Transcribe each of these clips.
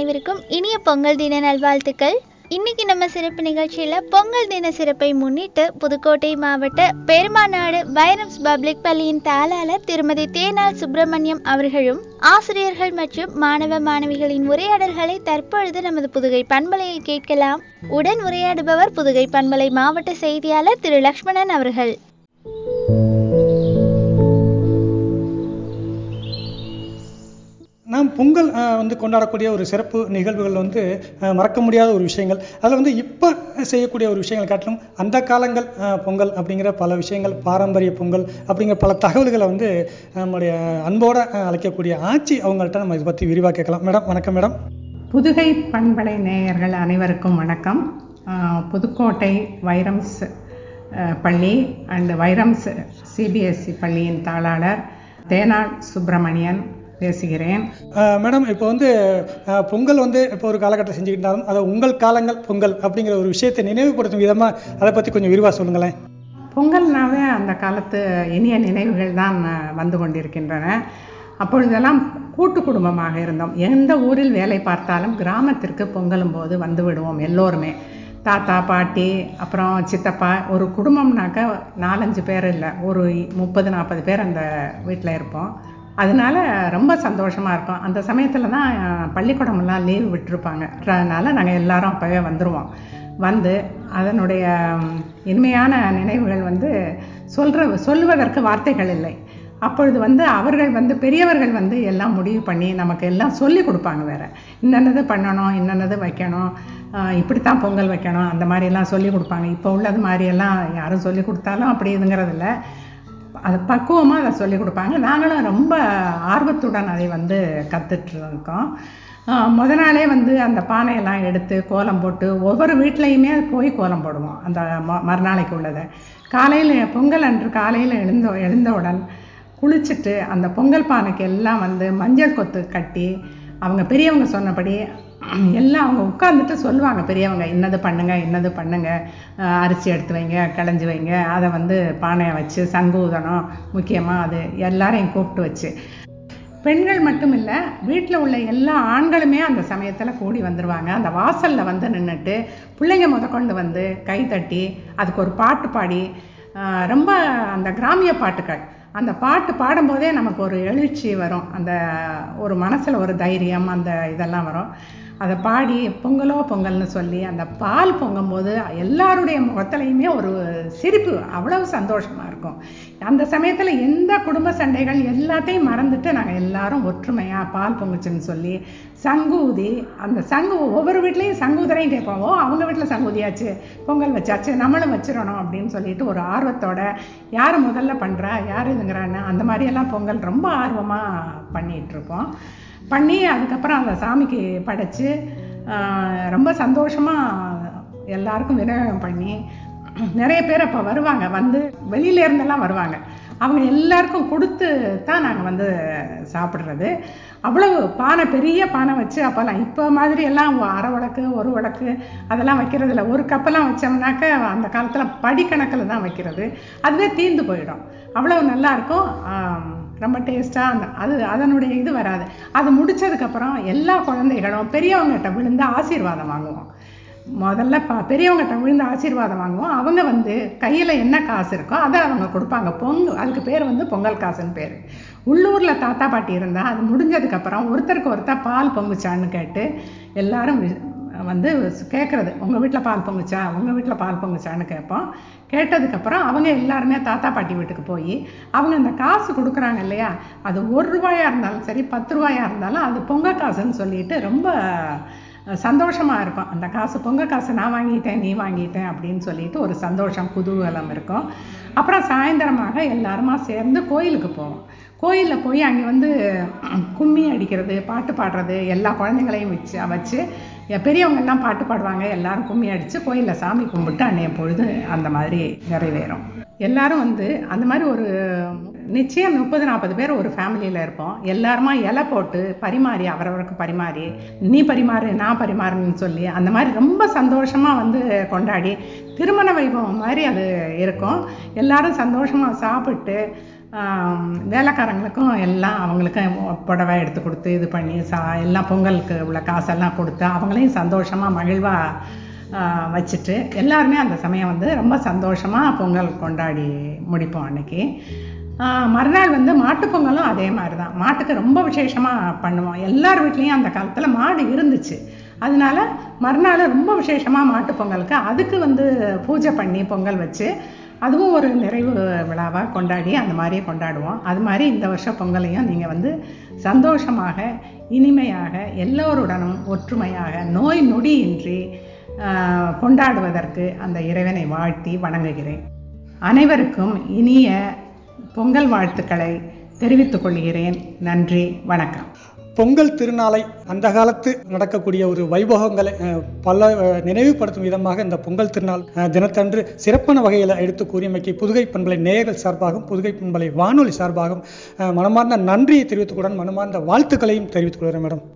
அனைவருக்கும் இனிய பொங்கல் தின நல்வாழ்த்துக்கள். இன்னைக்கு நம்ம சிறப்பு நிகழ்ச்சியில பொங்கல் தின சிறப்பை முன்னிட்டு புதுக்கோட்டை மாவட்ட பெருமாநாடு வைரம்ஸ் பப்ளிக் பள்ளியின் தாளாளர் திருமதி தேனால் சுப்பிரமணியம் அவர்களும் ஆசிரியர்கள் மற்றும் மாணவ மாணவிகளின் உரையாடல்களை தற்பொழுது நமது புதுகை பண்பலையில் கேட்கலாம். உடன் உரையாடுபவர் புதுகை பண்பலை மாவட்ட செய்தியாளர் திரு லக்ஷ்மணன் அவர்கள். நாம் பொங்கல் கொண்டாடக்கூடிய ஒரு சிறப்பு நிகழ்வுகள் மறக்க முடியாத ஒரு விஷயங்கள். அதில் இப்போ செய்யக்கூடிய ஒரு விஷயங்கள் காட்டிலும் அந்த காலங்கள் பொங்கல் அப்படிங்கிற பல விஷயங்கள், பாரம்பரிய பொங்கல் அப்படிங்கிற பல தகவல்களை நம்முடைய அன்போடு அழைக்கக்கூடிய ஆட்சி அவங்கள்ட்ட நம்ம இதை பற்றி விரிவாக கேட்கலாம். மேடம் வணக்கம். மேடம், புதுகை பண்பலை நேயர்கள் அனைவருக்கும் வணக்கம். புதுக்கோட்டை வைரம்ஸ் பள்ளி அண்ட் வைரம்ஸ் சிபிஎஸ்சி பள்ளியின் தாளாளர் தேனால் சுப்பிரமணியன் பேசுகிறேன். மேடம், இப்போ பொங்கல் இப்போ ஒரு காலகட்டம் செஞ்சுக்கிட்டாலும் அதை உங்கள் காலங்கள் பொங்கல் அப்படிங்கிற ஒரு விஷயத்தை நினைவுபடுத்தும் விதமாக அதை பற்றி கொஞ்சம் விரிவாக சொல்லுங்களேன். பொங்கல்னாவே அந்த காலத்து இனிய நினைவுகள் தான் வந்து கொண்டிருக்கின்றன. அப்பொழுதெல்லாம் கூட்டு குடும்பமாக இருந்தோம். எந்த ஊரில் வேலை பார்த்தாலும் கிராமத்திற்கு பொங்கலும் போது வந்து விடுவோம் எல்லோருமே. தாத்தா, பாட்டி, அப்புறம் சித்தப்பா. ஒரு குடும்பம்னாக்க 4-5 பேர் இல்லை, ஒரு 30-40 பேர் அந்த வீட்டில் இருப்போம். அதனால ரொம்ப சந்தோஷமாக இருக்கும். அந்த சமயத்தில் தான் பள்ளிக்கூடமெல்லாம் லீவ் விட்டுருப்பாங்க. அதனால் நாங்கள் எல்லாரும் அப்போவே வந்துடுவோம். வந்து அதனுடைய இனிமையான நினைவுகள் சொல்வதற்கு வார்த்தைகள் இல்லை. அப்பொழுது அவர்கள் பெரியவர்கள் எல்லாம் முடிவு பண்ணி நமக்கு எல்லாம் சொல்லி கொடுப்பாங்க. வேறு இன்னென்னது பண்ணணும், இன்னென்னது வைக்கணும், இப்படித்தான் பொங்கல் வைக்கணும், அந்த மாதிரியெல்லாம் சொல்லி கொடுப்பாங்க. இப்போ உள்ளது மாதிரியெல்லாம் யாரும் சொல்லி கொடுத்தாலும் அப்படி இதுங்கிறதில்ல. அது பக்குவமாக அதை சொல்லிக் கொடுப்பாங்க. நாங்களும் ரொம்ப ஆர்வத்துடன் அதை கற்றுட்ருக்கோம். முத நாளே அந்த பானையெல்லாம் எடுத்து கோலம் போட்டு ஒவ்வொரு வீட்லேயுமே போய் கோலம் போடுவோம். அந்த மறுநாளைக்கு உள்ளதை காலையில் பொங்கல் அன்று காலையில் எழுந்தவுடன் குளிச்சுட்டு அந்த பொங்கல் பானைக்கு எல்லாம் மஞ்சள் கொத்து கட்டி அவங்க பெரியவங்க சொன்னபடி எல்லாம் அவங்க உட்காந்துட்டு சொல்லுவாங்க. பெரியவங்க இன்னது பண்ணுங்க, இன்னது பண்ணுங்க, அரிசி எடுத்து வைங்க, கிளஞ்சி வைங்க, அதை பானையை வச்சு சங்கு ஊதணும். முக்கியமாக அது எல்லாரையும் கூப்பிட்டு வச்சு, பெண்கள் மட்டும் இல்லை, வீட்டில் உள்ள எல்லா ஆண்களுமே அந்த சமயத்தில் கூடி வந்துடுவாங்க. அந்த வாசலில் நின்றுட்டு பிள்ளைங்க முதற்கொண்டு கை தட்டி அதுக்கு ஒரு பாட்டு பாடி, ரொம்ப அந்த கிராமிய பாட்டுக்கள், அந்த பாட்டு பாடும்போதே நமக்கு ஒரு எழுச்சி வரும். அந்த ஒரு மனசில் ஒரு தைரியம், அந்த இதெல்லாம் வரும். அதை பாடி பொங்கலோ பொங்கல்னு சொல்லி அந்த பால் பொங்கும்போது எல்லாருடைய முகத்துலையுமே ஒரு சிரிப்பு, அவ்வளவு சந்தோஷமாக இருக்கும். அந்த சமயத்தில் எந்த குடும்ப சண்டைகள் எல்லாத்தையும் மறந்துட்டு நாங்கள் எல்லாரும் ஒற்றுமையாக பால் பொங்குச்சுன்னு சொல்லி சங்கு ஊதி, அந்த சங்கு ஒவ்வொரு வீட்லேயும் சங்கூதரையும் கேட்போம். அவங்க வீட்டில் சங்கூதியாச்சு, பொங்கல் வச்சாச்சு, நம்மளும் வச்சிடணும் அப்படின்னு சொல்லிட்டு ஒரு ஆர்வத்தோட யார் முதல்ல பண்ணுறா, யார் இதுங்கிறான்னு அந்த மாதிரியெல்லாம் பொங்கல் ரொம்ப ஆர்வமாக பண்ணிகிட்ருப்போம். பண்ணி அதுக்கப்புறம் அந்த சாமிக்கு படைச்சி ரொம்ப சந்தோஷமாக எல்லாருக்கும் விநியோகம் பண்ணி, நிறைய பேர் அப்போ வருவாங்க, வெளியிலேருந்தெல்லாம் வருவாங்க. அவங்க எல்லாருக்கும் கொடுத்து தான் நாங்கள் சாப்பிட்றது. அவ்வளவு பானை, பெரிய பானை வச்சு அப்போல்லாம் இப்போ மாதிரி எல்லாம் அரை வழக்கு ஒரு வழக்கு அதெல்லாம் வைக்கிறதில்ல. ஒரு கப்பெல்லாம் வச்சோம்னாக்க அந்த காலத்தில் படிக்கணக்கில் தான் வைக்கிறது. அதுவே தீர்ந்து போயிடும். அவ்வளவு நல்லாயிருக்கும், ரொம்ப டேஸ்ட்டாக. அதனுடைய இது வராது. அது முடித்ததுக்கப்புறம் எல்லா குழந்தைகளும் பெரியவங்ககிட்ட விழுந்து ஆசீர்வாதம் வாங்குவோம். முதல்ல பெரியவங்ககிட்ட விழுந்து ஆசீர்வாதம் வாங்குவோம். அவங்க கையில் என்ன காசு இருக்கோ அதை அவங்க கொடுப்பாங்க. அதுக்கு பேர் பொங்கல் காசுன்னு பேர். உள்ளூரில் தாத்தா பாட்டி இருந்தால் அது முடிஞ்சதுக்கப்புறம் ஒருத்தருக்கு ஒருத்தர் பால் பொங்குச்சான்னு கேட்டு எல்லாரும் கேட்குறது, உங்கள் வீட்டில் பால் பொங்குச்சா, உங்கள் வீட்டில் பால் பொங்குச்சான்னு கேட்போம். கேட்டதுக்கப்புறம் அவங்க எல்லாருமே தாத்தா பாட்டி வீட்டுக்கு போய் அவங்க அந்த காசு கொடுக்குறாங்க இல்லையா, அது 1 ரூபாயாக இருந்தாலும் சரி 10 ரூபாயாக இருந்தாலும் அது பொங்கல் காசுன்னு சொல்லிட்டு ரொம்ப சந்தோஷமாக இருக்கும். அந்த காசு பொங்கல் காசு நான் வாங்கிட்டேன், நீ வாங்கிட்டேன் அப்படின்னு சொல்லிட்டு ஒரு சந்தோஷம், குதூகலம் இருக்கும். அப்புறம் சாயந்தரமாக எல்லாருமா சேர்ந்து கோயிலுக்கு போவோம். கோயிலில் போய் அங்கே கும்மி அடிக்கிறது, பாட்டு பாடுறது, எல்லா குழந்தைங்களையும் வச்சு பெரியவங்கெல்லாம் பாட்டு பாடுவாங்க. எல்லாரும் கும்மி அடித்து கோயிலில் சாமி கும்பிட்டு அன்றைய பொழுது அந்த மாதிரி நிறைவேறும். எல்லாரும் அந்த மாதிரி ஒரு நிச்சயம் 30-40 பேர் ஒரு ஃபேமிலியில் இருப்போம். எல்லாருமா இலை போட்டு பரிமாறி, அவரவருக்கு பரிமாறி, நீ பரிமாறு நான் பரிமாறுன்னு சொல்லி அந்த மாதிரி ரொம்ப சந்தோஷமாக கொண்டாடி திருமண வைபவம் மாதிரி அது இருக்கும். எல்லாரும் சந்தோஷமாக சாப்பிட்டு வேலைக்காரங்களுக்கும் எல்லாம் அவங்களுக்கும் புடவை எடுத்து கொடுத்து இது பண்ணி எல்லாம் பொங்கலுக்கு உள்ள காசெல்லாம் கொடுத்து அவங்களையும் சந்தோஷமாக மகிழ்வாக வச்சுட்டு எல்லாருமே அந்த சமயம் வந்து ரொம்ப சந்தோஷமாக பொங்கல் கொண்டாடி முடிப்போம் அன்னைக்கு. மறுநாள் வந்து மாட்டுப்பொங்கலும் அதே மாதிரி தான். மாட்டுக்கு ரொம்ப விசேஷமாக பண்ணுவோம். எல்லார் வீட்லேயும் அந்த காலத்தில் மாடு இருந்துச்சு. அதனால மறுநாள் ரொம்ப விசேஷமாக மாட்டுப்பொங்கலுக்கு அதுக்கு வந்து பூஜை பண்ணி பொங்கல் வச்சு அதுவும் ஒரு நிறைவு விழாவாக கொண்டாடி அந்த மாதிரியே கொண்டாடுவோம். அது மாதிரி இந்த வருஷம் பொங்கலையும் நீங்கள் வந்து சந்தோஷமாக இனிமையாக எல்லோருடனும் ஒற்றுமையாக நோய் நொடியின்றி கொண்டாடுவதற்கு அந்த இறைவனை வாழ்த்தி வணங்குகிறேன். அனைவருக்கும் இனிய பொங்கல் வாழ்த்துக்களை தெரிவித்துக் கொள்கிறேன். நன்றி, வணக்கம். பொங்கல் திருநாளை அந்த காலத்து நடக்கக்கூடிய ஒரு வைபவங்களை பல நினைவுபடுத்தும் விதமாக இந்த பொங்கல் திருநாள் தினத்தன்று சிறப்பான வகையில் எடுத்து கூறியமைக்கு புதுகை பண்பலை நேயர்கள் சார்பாகவும் புதுகை பண்பலை வானொலி சார்பாகவும் மனமார்ந்த நன்றியை தெரிவித்துக் மனமார்ந்த வாழ்த்துக்களையும் தெரிவித்துக் கொள்கிறேன் மேடம்.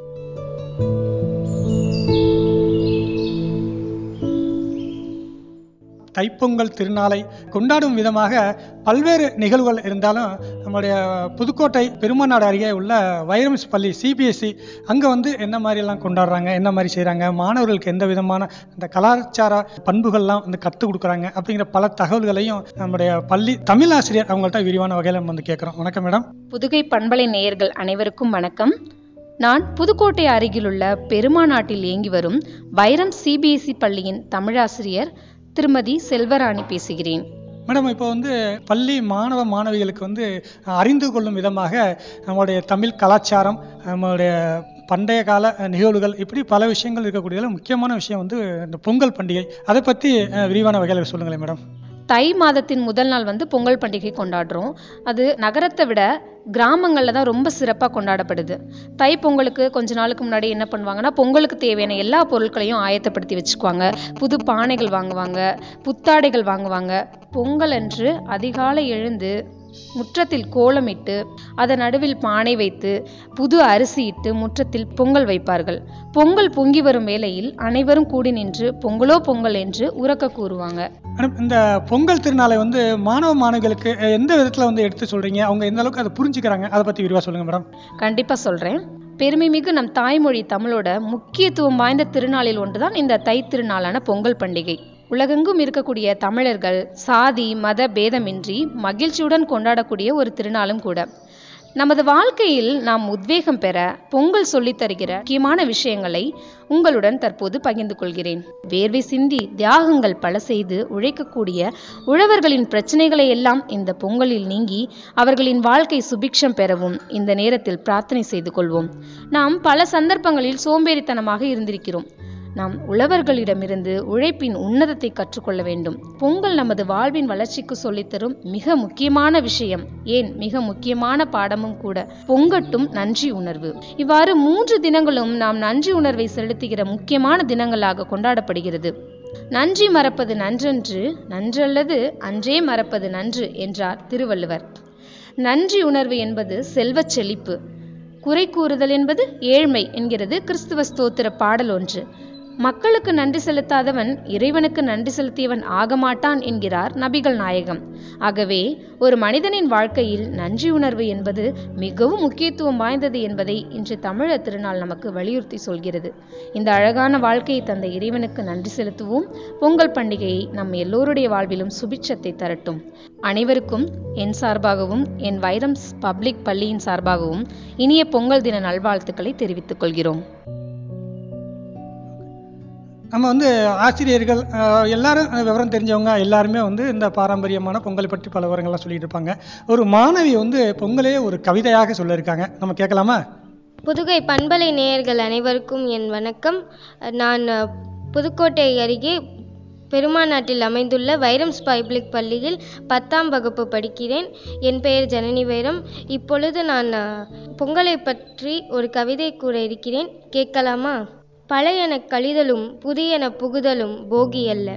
தைப்பொங்கல் திருநாளை கொண்டாடும் விதமாக பல்வேறு நிகழ்வுகள் இருந்தாலும் நம்முடைய புதுக்கோட்டை பெருமாநாடு அருகே உள்ள வைரம்ஸ் பள்ளி சிபிஎஸ்சி அங்கே வந்து என்ன மாதிரிலாம் கொண்டாடுறாங்க, என்ன மாதிரி செய்கிறாங்க, மாணவர்களுக்கு எந்த விதமான இந்த கலாச்சார பண்புகள்லாம் வந்து கற்றுக் கொடுக்குறாங்க அப்படிங்கிற பல தகவல்களையும் நம்முடைய பள்ளி தமிழ் ஆசிரியர் அவங்கள்ட்ட விரிவான வகையில் நம்ம வந்து கேட்குறோம். வணக்கம் மேடம். புதுகை பண்பலை நேயர்கள் அனைவருக்கும் வணக்கம். நான் புதுக்கோட்டை அருகிலுள்ள பெருமாநாட்டில் இயங்கி வரும் வைரம் சிபிஎஸ்சி பள்ளியின் தமிழாசிரியர் திருமதி செல்வராணி பேசுகிறேன். மேடம், இப்போ வந்து பள்ளி மாணவ மாணவிகளுக்கு வந்து அறிந்து கொள்ளும் விதமாக நம்மளுடைய தமிழ் கலாச்சாரம், நம்மளுடைய பண்டைய கால நிகழ்வுகள், இப்படி பல விஷயங்கள் இருக்கக்கூடியதில் முக்கியமான விஷயம் வந்து இந்த பொங்கல் பண்டிகை. அதை பற்றி விரிவான வகையில் சொல்லுங்களேன் மேடம். தை மாதத்தின் முதல் நாள் வந்து பொங்கல் பண்டிகை கொண்டாடுறோம். அது நகரத்தை விட கிராமங்களில் தான் ரொம்ப சிறப்பாக கொண்டாடப்படுது. தை பொங்கலுக்கு கொஞ்ச நாளுக்கு முன்னாடி என்ன பண்ணுவாங்கன்னா, பொங்கலுக்கு தேவையான எல்லா பொருட்களையும் ஆயத்தப்படுத்தி வச்சுக்குவாங்க. புது பானைகள் வாங்குவாங்க, புத்தாடைகள் வாங்குவாங்க. பொங்கல் அன்று அதிகாலை எழுந்து முற்றத்தில் கோலமிட்டு அதன் நடுவில் பானை வைத்து புது அரிசி இட்டு முற்றத்தில் பொங்கல் வைப்பார்கள். பொங்கல் பொங்கி வரும் வேளையில் அனைவரும் கூடி நின்று பொங்கலோ பொங்கல் என்று உரக்க கூறுவாங்க. இந்த பொங்கல் திருநாளை வந்து மாணவ மாணவிகளுக்கு எந்த விதத்தில் வந்து எடுத்து சொல்றீங்க, அவங்க எந்த அளவுக்கு அதை புரிஞ்சுக்கிறாங்க, அதை பற்றி விரிவாக சொல்லுங்க மேடம். கண்டிப்பாக சொல்கிறேன். பெருமைமிகு நம் தாய்மொழி தமிழோட முக்கியத்துவம் வாய்ந்த திருநாளில் ஒன்றுதான் இந்த தை திருநாளான பொங்கல் பண்டிகை. உலகெங்கும் இருக்கக்கூடிய தமிழர்கள் சாதி மத பேதமின்றி மகிழ்ச்சியுடன் கொண்டாடக்கூடிய ஒரு திருநாளும் கூட. நமது வாழ்க்கையில் நாம் உத்வேகம் பெற பொங்கல் சொல்லித் தருகிற முக்கியமான விஷயங்களை உங்களுடன் தற்போது பகிர்ந்து கொள்கிறேன். வேர்வை சிந்தி தியாகங்கள் பல செய்து உழைக்கக்கூடிய உழவர்களின் பிரச்சனைகளை எல்லாம் இந்த பொங்கலில் நீங்கி அவர்களின் வாழ்க்கை சுபிக்ஷம் பெறவும் இந்த நேரத்தில் பிரார்த்தனை செய்து கொள்வோம். நாம் பல சந்தர்ப்பங்களில் சோம்பேறித்தனமாக இருந்திருக்கிறோம். நாம் உழவர்களிடமிருந்து உழைப்பின் உன்னதத்தை கற்றுக்கொள்ள வேண்டும். பொங்கல் நமது வாழ்வின் வளர்ச்சிக்கு சொல்லித்தரும் மிக முக்கியமான விஷயம், ஏன் மிக முக்கியமான பாடமும் கூட. பொங்கட்டும் நன்றி உணர்வு. இவ்வாறு 3 தினங்களும் நாம் நன்றி உணர்வை செலுத்துகிற முக்கியமான தினங்களாக கொண்டாடப்படுகிறது. நன்றி மறப்பது நன்றன்று, நன்றல்லது அன்றே மறப்பது நன்று என்றார் திருவள்ளுவர். நன்றி உணர்வு என்பது செல்வச் செழிப்பு, குறை கூறுதல் என்பது ஏழ்மை என்கிறது கிறிஸ்துவ ஸ்தோத்திர பாடல் ஒன்று. மக்களுக்கு நன்றி செலுத்தாதவன் இறைவனுக்கு நன்றி செலுத்தியவன் ஆகமாட்டான் என்கிறார் நபிகள் நாயகம். ஆகவே ஒரு மனிதனின் வாழ்க்கையில் நன்றி உணர்வு என்பது மிகவும் முக்கியத்துவம் வாய்ந்தது என்பதை இன்று தமிழர் திருநாள் நமக்கு வலியுறுத்தி சொல்கிறது. இந்த அழகான வாழ்க்கையை தந்த இறைவனுக்கு நன்றி செலுத்துவோம். பொங்கல் பண்டிகையை நம் எல்லோருடைய வாழ்விலும் சுபிட்சத்தை தரட்டும். அனைவருக்கும் என் சார்பாகவும் என் வைரம்ஸ் பப்ளிக் பள்ளியின் சார்பாகவும் இனிய பொங்கல் தின நல்வாழ்த்துக்களை தெரிவித்துக் கொள்கிறோம். நம்ம வந்து ஆசிரியர்கள் எல்லாரும் விவரம் தெரிஞ்சவங்க எல்லாருமே வந்து இந்த பாரம்பரியமான பொங்கலை பற்றி பல விவரங்கள்லாம் சொல்லிட்டு இருப்பாங்க. ஒரு மாணவி வந்து பொங்கலே ஒரு கவிதையாக சொல்லியிருக்காங்க, நம்ம கேட்கலாமா? புதுகை பண்பலை நேயர்கள் அனைவருக்கும் என் வணக்கம். நான் புதுக்கோட்டை அருகே பெருமாநாட்டில் அமைந்துள்ள வைரம்ஸ் பப்ளிக் பள்ளியில் 10ஆம் வகுப்பு படிக்கிறேன். என் பெயர் ஜனனி வைரம். இப்பொழுது நான் பொங்கலை பற்றி ஒரு கவிதை கூற இருக்கிறேன், கேட்கலாமா? பழையன கழிதலும் புதியன புகுதலும் போகியல்ல,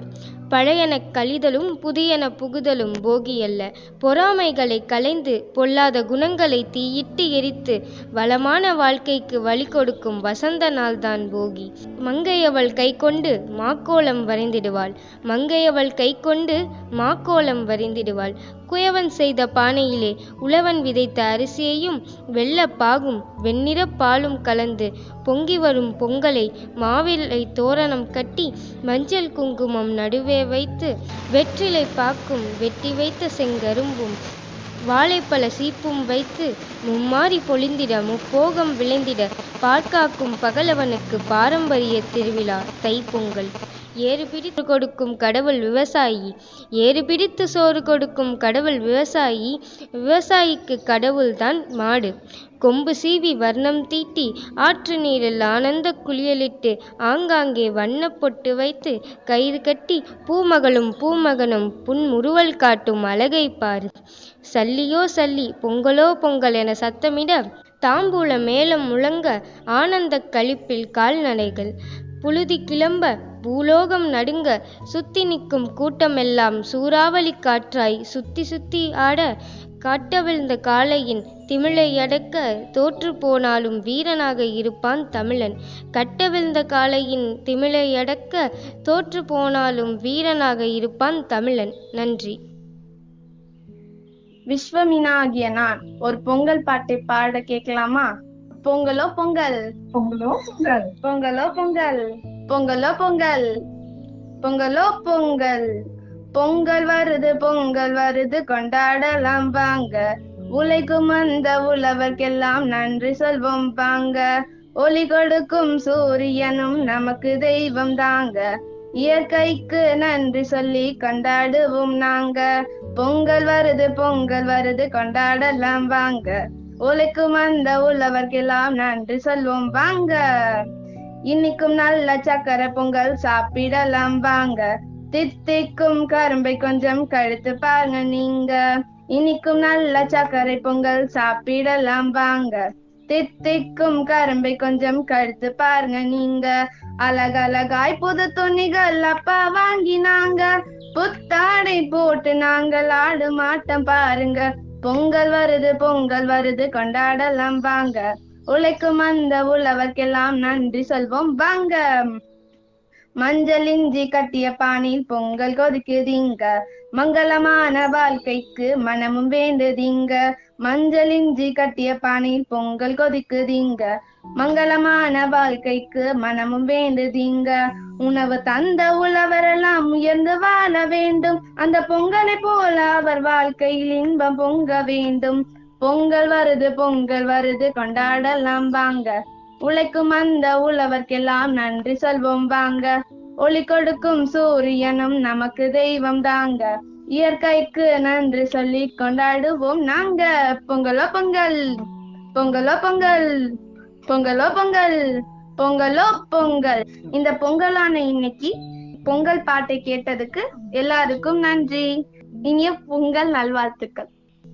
பழையன கழிதலும் புதியன புகுதலும் போகி அல்ல. பொறாமைகளை களைந்து பொல்லாத குணங்களை தீயிட்டு எரித்து வளமான வாழ்க்கைக்கு வழி கொடுக்கும் வசந்த நாள்தான் போகி. மங்கையவள் கை கொண்டு மாக்கோலம் வரைந்திடுவாள், மங்கையவள் கை கொண்டு மாக்கோலம் வரைந்திடுவாள். குயவன் செய்த பானையிலே உழவன் விதைத்த அரிசியையும் வெள்ளப்பாகும் வெண்ணிறப் பாலும் கலந்து பொங்கி வரும் பொங்கலை மாவிலை தோரணம் கட்டி மஞ்சள் குங்குமம் நடுவே வைத்து வெற்றிலை பாக்கும் வெட்டி வைத்த செங்கரும்பும் வாழைப்பழ சீப்பும் வைத்து மும்மாறி பொழிந்திட முப்போகம் விளைந்திட பார்க்காக்கும் பகலவனுக்கு பாரம்பரிய திருவிழா தைப்பொங்கல். ஏறு பிடித்து கொடுக்கும் கடவுள் விவசாயி, ஏறு பிடித்து சோறு கொடுக்கும் கடவுள் விவசாயி, விவசாயிக்கு கடவுள்தான் மாடு. கொம்பு சீவி வர்ணம் தீட்டி ஆற்று நீரில் ஆனந்த குளியலிட்டு ஆங்காங்கே வண்ண பொட்டு வைத்து கயிறு கட்டி பூமகளும் பூமகனும் புன்முறுவல் காட்டும் அழகை பாரு. சல்லியோ சல்லி பொங்கலோ பொங்கல் என சத்தமிட தாம்பூல மேளம் முழங்க ஆனந்த களிப்பில் கால்நடைகள் புழுதி கிளம்ப பூலோகம் நடுங்க சுத்தி நிற்கும் கூட்டமெல்லாம் சூறாவளி காற்றாய் சுத்தி சுத்தி ஆட கட்டவிழ்ந்த காளையின் திமிழை அடக்க தோற்று போனாலும் வீரனாக இருப்பான் தமிழன். கட்டவிழ்ந்த காளையின் திமிழை அடக்க தோற்று போனாலும் வீரனாக இருப்பான் தமிழன். நன்றி. விஸ்வமீனா ஆகிய நான் ஒரு பொங்கல் பாட்டை பாட கேட்கலாமா? பொங்கலோ பொங்கல், பொங்கலோ பொங்கல், பொங்கலோ பொங்கல், பொங்கலோ பொங்கல், பொங்கலோ பொங்கல், பொங்கல் வருது கொண்டாடலாம் வாங்க. உழைக்கும் அந்த உழவர்க்கெல்லாம் நன்றி சொல்வோம் வாங்க. ஒளி கொடுக்கும் சூரியனும் நமக்கு தெய்வம் தாங்க. இயற்கைக்கு நன்றி சொல்லி கொண்டாடுவோம் நாங்க. பொங்கல் வருது கொண்டாடலாம் வாங்க. உழைக்கும் அந்த உழவர்க்கெல்லாம் நன்றி சொல்வோம் வாங்க. இன்னைக்கும் நல்ல சக்கரை பொங்கல் சாப்பிடலாம் வாங்க. தித்திக்கும் கரும்பை கொஞ்சம் கழுத்து பாருங்க நீங்க. இன்னைக்கும் நல்ல சக்கரை பொங்கல் சாப்பிடலாம் வாங்க. தித்திக்கும் கரும்பை கொஞ்சம் கழுத்து பாருங்க நீங்க. அழகழகாய் புது துணிகள் அப்பா வாங்கினாங்க. புத்தாடை போட்டு நாங்கள் ஆடும் ஆட்டம் பாருங்க. பொங்கல் வருது கொண்டாடலாம் வாங்க. உழைக்கும் அந்த உழவர்க்கெல்லாம் நன்றி சொல்வோம் வாங்க. மஞ்சள் இஞ்சி கட்டிய பானையில் பொங்கல் கொதிக்குதீங்க. மங்களமான வாழ்க்கைக்கு மனமும் வேண்டுதீங்க. மஞ்சள் இஞ்சி கட்டிய பானையில் பொங்கல் கொதிக்குதீங்க. மங்களமான வாழ்க்கைக்கு மனமும் வேண்டுதீங்க. உணவு தந்த உழவரெல்லாம் உயர்ந்து வாழ வேண்டும். அந்த பொங்கலை போல அவர் வாழ்க்கையில் இன்பம் பொங்க வேண்டும். பொங்கல் வருது கொண்டாடலாம் வாங்க. உழைக்கும் அந்த உழவர்க்கெல்லாம் நன்றி சொல்வோம் வாங்க. ஒளி கொடுக்கும் சூரியனும் நமக்கு தெய்வம் தாங்க. இயற்கைக்கு நன்றி சொல்லி கொண்டாடுவோம் நாங்க. பொங்கலோ பொங்கல், பொங்கலோ பொங்கல், பொங்கலோ பொங்கல், பொங்கலோ பொங்கல். இந்த பொங்கலான இன்னைக்கு பொங்கல் பாட்டை கேட்டதுக்கு எல்லாருக்கும் நன்றி. இனிய பொங்கல் நல்வாழ்த்துக்கள்.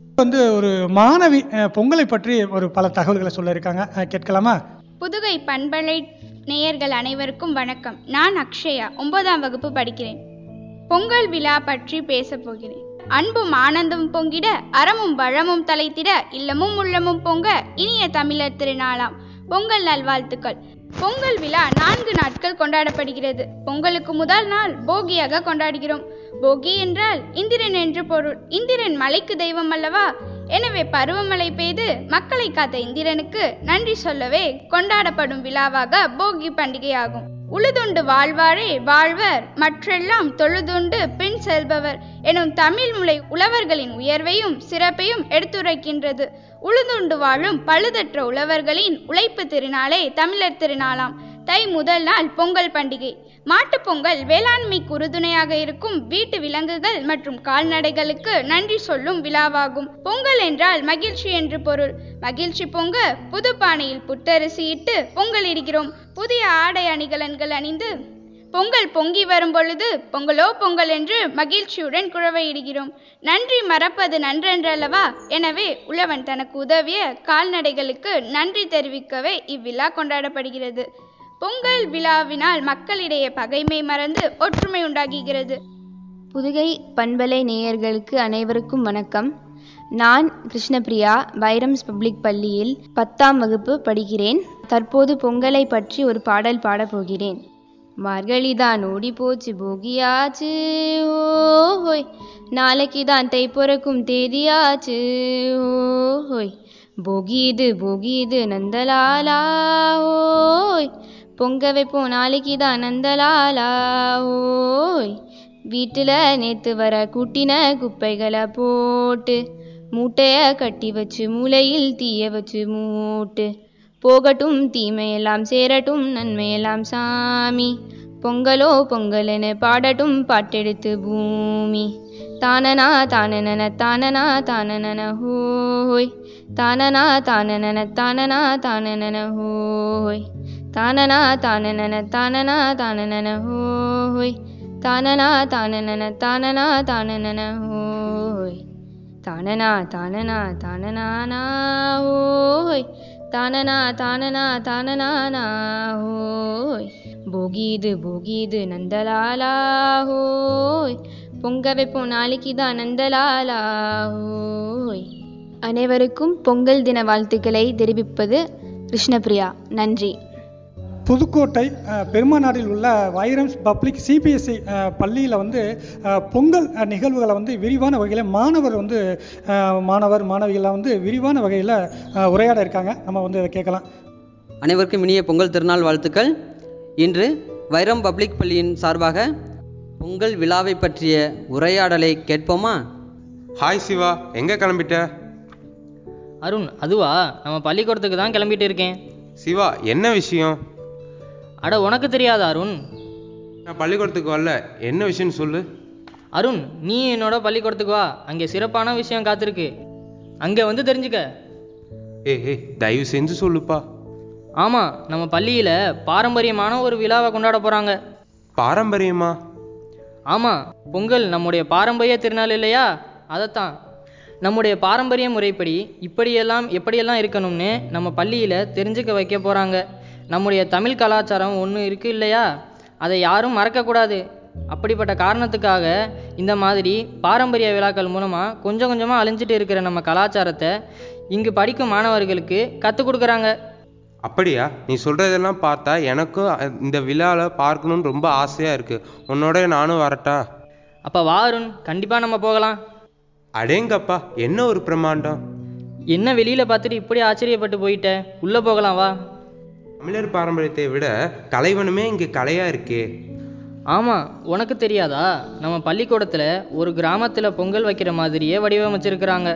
ஒரு மாணவி பொங்கலை பற்றி ஒரு பல தகவல்களை சொல்ல இருக்காங்க, கேட்கலாமா? புதுகை பண்பலை நேயர்கள் அனைவருக்கும் வணக்கம். நான் அக்ஷயா, 9ஆம் வகுப்பு படிக்கிறேன். பொங்கல் விழா பற்றி பேச போகிறேன். அன்பும் ஆனந்தமும் பொங்கிட, அறமும் வளமும் தலைத்திட, இல்லமும் உள்ளமும் பொங்க இனிய தமிழர் திருநாளாம் பொங்கல் நல்வாழ்த்துக்கள். பொங்கல் விழா 4 நாட்கள் கொண்டாடப்படுகிறது. பொங்கலுக்கு முதல் நாள் போகியாக கொண்டாடுகிறோம். போகி என்றால் இந்திரன் என்று பொருள். இந்திரன் மலைக்கு தெய்வம் அல்லவா? எனவே பருவமழை பெய்து மக்களை காத்த இந்திரனுக்கு நன்றி சொல்லவே கொண்டாடப்படும் விழாவாக போகி பண்டிகையாகும். உழுதுண்டு வாழ்வாரே வாழ்வர், மற்றெல்லாம் தொழுதுண்டு பின் செல்பவர் எனும் தமிழ் மொழி உழவர்களின் உயர்வையும் சிறப்பையும் எடுத்துரைக்கின்றது. உழுதுண்டு வாழும் பழுதற்ற உழவர்களின் உழைப்பு திருநாளே தமிழர் திருநாளாம். தை முதல் நாள் பொங்கல் பண்டிகை. மாட்டுப் பொங்கல் வேளாண்மைக்கு உறுதுணையாக இருக்கும் வீட்டு விலங்குகள் மற்றும் கால்நடைகளுக்கு நன்றி சொல்லும் விழாவாகும். பொங்கல் என்றால் மகிழ்ச்சி என்று பொருள். மகிழ்ச்சி பொங்க புது பானையில் புத்தரிசி இட்டு பொங்கல் இடுகிறோம். புதிய ஆடை அணிகலன்கள் அணிந்து பொங்கல் பொங்கி வரும் பொழுது பொங்கலோ பொங்கல் என்று மகிழ்ச்சியுடன் குழவையிடுகிறோம். நன்றி மறப்பது நன்றென்றல்லவா? எனவே உழவன் தனக்கு உதவிய கால்நடைகளுக்கு நன்றி தெரிவிக்கவே இவ்விழா கொண்டாடப்படுகிறது. பொங்கல் விழாவினால் மக்களிடையே பகைமை மறந்து ஒற்றுமை உண்டாகிறது. புதுகை பண்பலை நேயர்களுக்கு அனைவருக்கும் வணக்கம். நான் கிருஷ்ணபிரியா வைரம்ஸ் பப்ளிக் பள்ளியில் 10ஆம் வகுப்பு படிக்கிறேன். தற்போது பொங்கலை பற்றி ஒரு பாடல் பாடப் போகிறேன். மார்கழிதான் ஓடி போச்சு போகியாச்சு ஓஹோய், நாளைக்கு தான் தை பொறக்கும் தேதியாச்சு ஓஹோய், போகிது நந்தலாலா ஓய், பொங்க வைப்போம் நாளைக்கு தான் நந்தலாலா ஓய், வீட்டில் நேற்று வர கூட்டின குப்பைகளை போட்டு மூட்டைய கட்டி வச்சு மூலையில் தீய வச்சு மூட்டு, போகட்டும் தீமையெல்லாம் சேரட்டும் நன்மையெல்லாம் சாமி, பொங்கலோ பொங்கலென பாடட்டும் பாட்டெடுத்து பூமி, தானனா தானனன தானனா தானனன ஹோய், தானனா தானனன தானனா தானனன ஹோய், தானனா தானனன தானனா தானனன ஹோய், தானனா தானனன தானனா தானனன ஹோய், தானனா தானனா தானனானா ஹோய், தானனா தானனா தானனானா ஹோய், போகிது நந்தலாலா ஹோய், பொங்க வைப்போம் நாளைக்கு தான் நந்தலாலா ஹோய். அனைவருக்கும் பொங்கல் தின வாழ்த்துக்களை தெரிவிப்பது கிருஷ்ணபிரியா. நன்றி. புதுக்கோட்டை பெருமாநாடில் உள்ள வைரம்ஸ் பப்ளிக் சிபிஎஸ்சி பள்ளியில் வந்து பொங்கல் நிகழ்வுகளை வந்து விரிவான வகையில் மாணவர் மாணவிகளை வந்து விரிவான வகையில் உரையாட இருக்காங்க. நம்ம வந்து அதை கேட்கலாம். அனைவருக்கும் இனிய பொங்கல் திருநாள் வாழ்த்துக்கள். இன்று வைரம் பப்ளிக் பள்ளியின் சார்பாக பொங்கல் விழாவை பற்றிய உரையாடலை கேட்போமா? ஹாய் சிவா, எங்கே கிளம்பிட்ட? அருண், அதுவா, நம்ம பள்ளிக்கூடத்துக்கு தான் கிளம்பிட்டு இருக்கேன். சிவா, என்ன விஷயம்? அட, உனக்கு தெரியாதா அருண்? நான் பள்ளிக்கூடத்துக்கு வரல, என்ன விஷயம்னு சொல்லு. அருண், நீ என்னோட பள்ளிக்கூடத்துக்கு வா, அங்கே சிறப்பான விஷயம் காத்திருக்கு, அங்கே வந்து தெரிஞ்சுக்க. ஏய், தயவு செஞ்சு சொல்லுப்பா. ஆமாம், நம்ம பள்ளியில் பாரம்பரியமான ஒரு விழாவை கொண்டாட போகிறாங்க. பாரம்பரியமா? ஆமாம், பொங்கல் நம்முடைய பாரம்பரிய திருநாள் இல்லையா, அதைத்தான். நம்முடைய பாரம்பரிய முறைப்படி எப்படியெல்லாம் இருக்கணும்னு நம்ம பள்ளியில் தெரிஞ்சுக்க வைக்க போகிறாங்க. நம்முடைய தமிழ் கலாச்சாரம் ஒன்று இருக்குது இல்லையா, அதை யாரும் மறக்கக்கூடாது. அப்படிப்பட்ட காரணத்துக்காக இந்த மாதிரி பாரம்பரிய விழாக்கள் மூலமாக கொஞ்சம் கொஞ்சமாக அழிஞ்சிட்டு இருக்கிற நம்ம கலாச்சாரத்தை இங்கு படிக்கும் மாணவர்களுக்கு கற்றுக் கொடுக்குறாங்க. அப்படியா? நீ சொல்கிறதெல்லாம் பார்த்தா எனக்கும் இந்த விழாவில் பார்க்கணுன்னு ரொம்ப ஆசையாக இருக்குது. உன்னோட நானும் வரட்டா? அப்போ வா அருண், கண்டிப்பாக நம்ம போகலாம். அடேங்கப்பா, என்ன ஒரு பிரம்மாண்டம்! என்ன வெளியில் பார்த்துட்டு இப்படி ஆச்சரியப்பட்டு போயிட்ட, உள்ளே போகலாம் வா. தமிழர் பாரம்பரியத்தை விட கலைவனமே இங்கே கலையாக இருக்கே. ஆமாம், உனக்கு தெரியாதா, நம்ம பள்ளிக்கூடத்தில் ஒரு கிராமத்தில் பொங்கல் வைக்கிற மாதிரியே வடிவமைச்சிருக்கிறாங்க.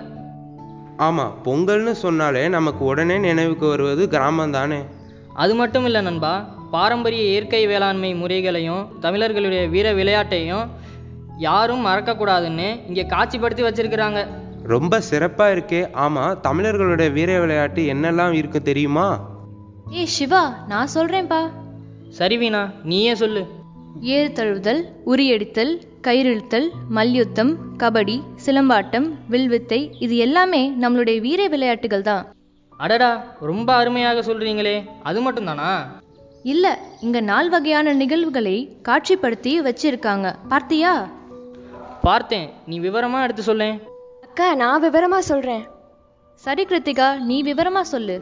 ஆமாம், பொங்கல்னு சொன்னாலே நமக்கு உடனே நினைவுக்கு வருவது கிராமம் தானே. அது மட்டும் இல்லை நண்பா, பாரம்பரிய இயற்கை வேளாண்மை முறைகளையும் தமிழர்களுடைய வீர விளையாட்டையும் யாரும் மறக்கக்கூடாதுன்னு இங்கே காட்சிப்படுத்தி வச்சிருக்கிறாங்க. ரொம்ப சிறப்பாக இருக்கே. ஆமாம், தமிழர்களுடைய வீர விளையாட்டு என்னெல்லாம் இருக்கு தெரியுமா? ஏய் சிவா, நான் சொல்கிறேன்ப்பா. சரி வீணா, நீயே சொல்லு. ஏறு தழுவுதல், உரியடித்தல், கயிறிழுத்தல், மல்யுத்தம், கபடி, சிலம்பாட்டம், வில்வித்தை, இது எல்லாமே நம்மளுடைய வீர விளையாட்டுகள் தான். அடடா, ரொம்ப அருமையாக சொல்கிறீங்களே. அது மட்டும்தானா? இல்லை, இங்கே 4 வகையான நிகழ்வுகளை காட்சிப்படுத்தி வச்சிருக்காங்க. பார்த்தியா? பார்த்தேன், நீ விவரமாக எடுத்து சொல்லேன். அக்கா, நான் விவரமாக சொல்கிறேன். சரி கிருத்திகா, நீ விவரமாக சொல்லு.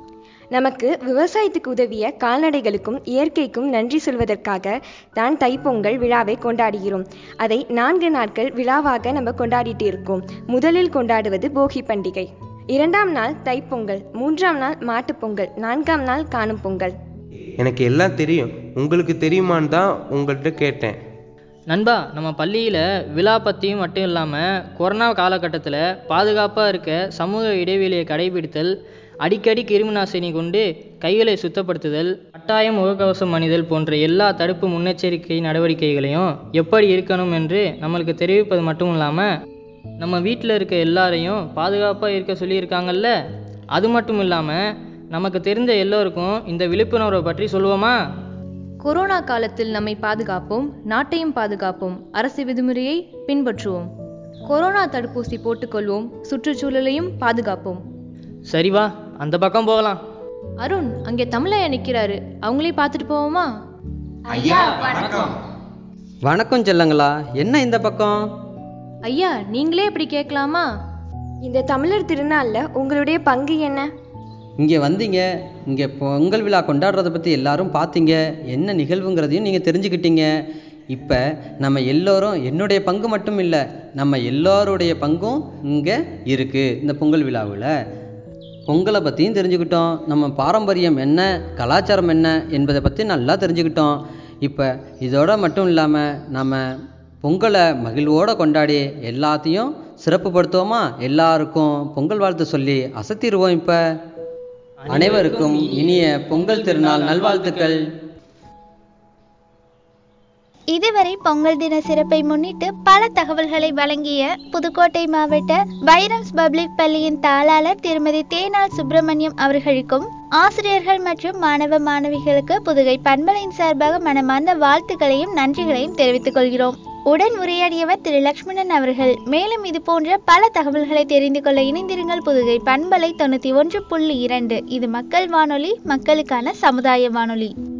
நமக்கு விவசாயத்துக்கு உதவிய கால்நடைகளுக்கும் இயற்கைக்கும் நன்றி சொல்வதற்காக தான் தைப்பொங்கல் விழாவை கொண்டாடுகிறோம். அதை 4 நாட்கள் விழாவாக நம்ம கொண்டாடிட்டு இருக்கோம். முதலில் கொண்டாடுவது போகி பண்டிகை, 2ஆம் நாள் தைப்பொங்கல், 3ஆம் நாள் மாட்டுப்பொங்கல், 4ஆம் நாள் காணும் பொங்கல். எனக்கு எல்லாம் தெரியும், உங்களுக்கு தெரியுமான்னு தான் உங்கள்கிட்ட கேட்டேன். நண்பா, நம்ம பள்ளியில் விழா பற்றியும் மட்டும் இல்லாமல் கொரோனா காலகட்டத்தில் பாதுகாப்பாக இருக்க சமூக இடைவெளியை கடைபிடித்தல், அடிக்கடி கிருமிநாசினி கொண்டு கைகளை சுத்தப்படுத்துதல், கட்டாயம் முகக்கவசம் அணிதல் போன்ற எல்லா தடுப்பு முன்னெச்சரிக்கை நடவடிக்கைகளையும் எப்படி இருக்கணும் என்று நம்மளுக்கு தெரிவிப்பது மட்டும் இல்லாமல் நம்ம வீட்டில் இருக்க எல்லாரையும் பாதுகாப்பாக இருக்க சொல்லியிருக்காங்கல்ல. அது மட்டும் இல்லாமல் நமக்கு தெரிஞ்ச எல்லோருக்கும் இந்த விழிப்புணர்வை பற்றி சொல்லுவோமா? கொரோனா காலத்தில் நம்மை பாதுகாப்போம், நாட்டையும் பாதுகாப்போம், அரசு விதிமுறையை பின்பற்றுவோம், கொரோனா தடுப்பூசி போட்டுக்கொள்வோம், சுற்றுச்சூழலையும் பாதுகாப்போம். சரி வா, அந்த பக்கம் போகலாம். அருண், அங்கே தமிழையா நிற்கிறாரு, அவங்களே பார்த்துட்டு போவோமா? ஐயா வணக்கம். வணக்கம் செல்லங்களா, என்ன இந்த பக்கம்? ஐயா, நீங்களே இப்படி கேட்கலாமா? இந்த தமிழர் திருநாள்ல உங்களுடைய பங்கு என்ன? இங்கே வந்தீங்க, இங்கே பொங்கல் விழா கொண்டாடுறதை பற்றி எல்லாரும் பார்த்தீங்க, என்ன நிகழ்வுங்கிறதையும் நீங்கள் தெரிஞ்சுக்கிட்டீங்க. இப்போ நம்ம எல்லோரும், என்னுடைய பங்கு மட்டும் இல்லை, நம்ம எல்லோருடைய பங்கும் இங்கே இருக்குது. இந்த பொங்கல் விழாவில் பொங்கலை பற்றியும் தெரிஞ்சுக்கிட்டோம், நம்ம பாரம்பரியம் என்ன, கலாச்சாரம் என்ன என்பதை பற்றி நல்லா தெரிஞ்சுக்கிட்டோம். இப்போ இதோட மட்டும் இல்லாமல் நம்ம பொங்கலை மகிழ்வோடு கொண்டாடி எல்லாத்தையும் சிறப்புப்படுத்துவோமா? எல்லாருக்கும் பொங்கல் வாழ்த்து சொல்லி அசத்திடுவோம். இப்போ அனைவருக்கும் இனிய பொங்கல் திருநாள் நல்வாழ்த்துக்கள். இதுவரை பொங்கல் தின சிறப்பை முன்னிட்டு பல தகவல்களை வழங்கிய புதுக்கோட்டை மாவட்ட வைரம்ஸ் பப்ளிக் பள்ளியின் தாளாளர் திருமதி தேனாள் சுப்பிரமணியம் அவர்களுக்கும் ஆசிரியர்கள் மற்றும் மாணவ மாணவிகளுக்கு புதுகை பண்பலையின் சார்பாக மனமார்ந்த வாழ்த்துக்களையும் நன்றிகளையும் தெரிவித்துக் கொள்கிறோம். உடன் உரையாடியவர் திரு லக்ஷ்மணன் அவர்கள். மேலும் இது போன்ற பல தகவல்களை தெரிந்து கொள்ள இணைந்திருங்கள் புதுகை பண்பலை 91.2. இது மக்கள் வானொலி, மக்களுக்கான சமுதாய வானொலி.